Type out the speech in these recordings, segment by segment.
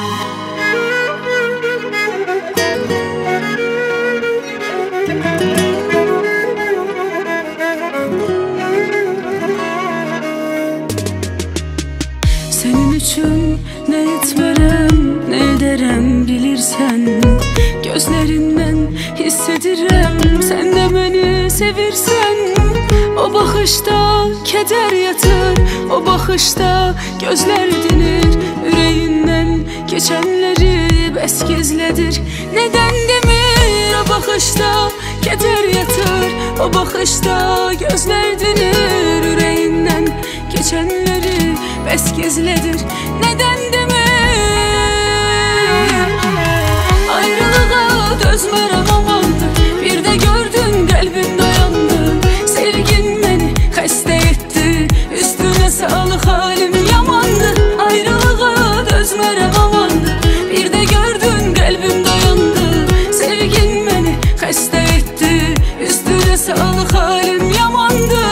Senin üçün ne etmerem, ne ederem bilirsen. Gözlerinden hissederim, sen de beni sevirsen. O bakışta keder yatır, o bakışta gözler dinir. Yüreğinden geçenleri bes gizledir. Neden demir o bakışta keder yatır, o bakışta gözler dinir. Yüreğinden geçenleri bes gizledir. Neden demir ayrılığa dözmerem amandır. Bir de gördün kalbim dayandı. Sevgin beni hasta etti, üstüne sağlık halim yamandı. Ayrılığa dözmerem amandır. Bir de gördün kalbim dayandı. Sevgin beni hasta etti, üstüne sağlık halim yamandı.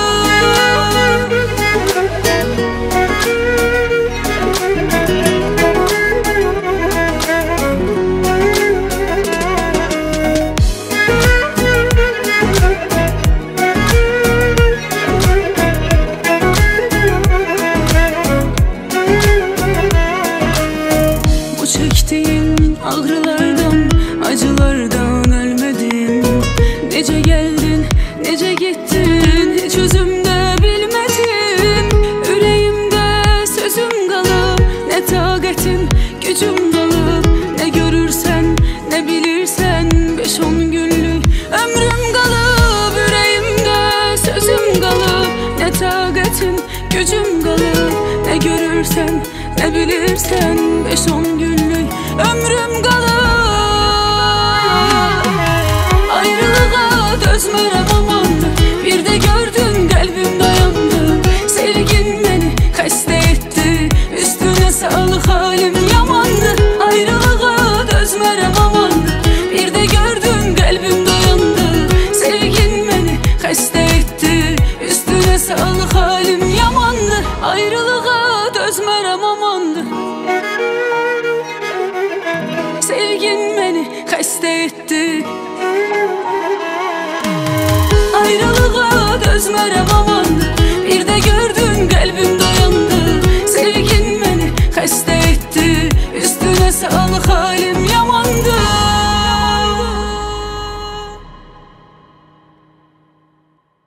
Çektiğin ağrılardan, acılardan ölmedim. Nece geldin, nece gittin, hiç özümde bilmedim. Yüreğimde sözüm kalıp, ne takatim, gücüm kalıp. Ne görürsen, ne bilirsen, 5-10 günlük ömrüm kalıp. Yüreğimde sözüm kalıp, ne takatim, gücüm kalıp. Ne görürsen, ne bilirsen, 5-10 günlük ömrüm kalıp. Ayrılığa dözmerem amandır. Bir de gördün kalbim dayandı. Sevgin beni hasta etti, üstüne sağlık halim yamandı. Ayrılığa dözmerem amandır. Bir de gördün kalbim dayandı. Sevgin beni hasta etti, üstüne sağlık halim yamandı. Ayrılığa dözmerem amandır. Sevgin beni hasta etti. Ayrılığa dözmerem amandır.